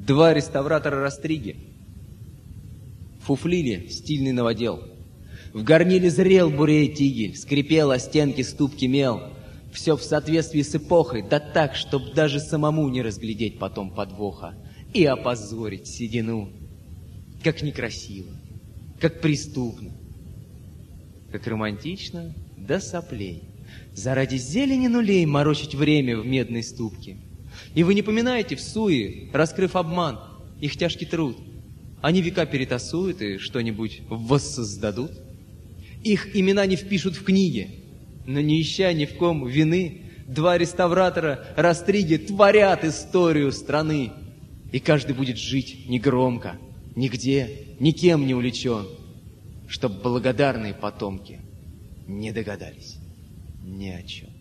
Два реставратора Растриги фуфлили стильный новодел. В горниле зрел бурей тигель, скрипел о стенки ступки мел. Все в соответствии с эпохой, да так, чтоб даже самому не разглядеть потом подвоха и опозорить седину. Как некрасиво, как преступно, как романтично до соплей. Заради зелени нулей морочить время в медной ступке. И вы не поминаете в суе, раскрыв обман, их тяжкий труд. Они века перетасуют и что-нибудь воссоздадут. Их имена не впишут в книги, но не ища ни в ком вины, два реставратора Растриги творят историю страны. И каждый будет жить негромко, нигде, никем не увлечен, чтоб благодарные потомки не догадались ни о чем.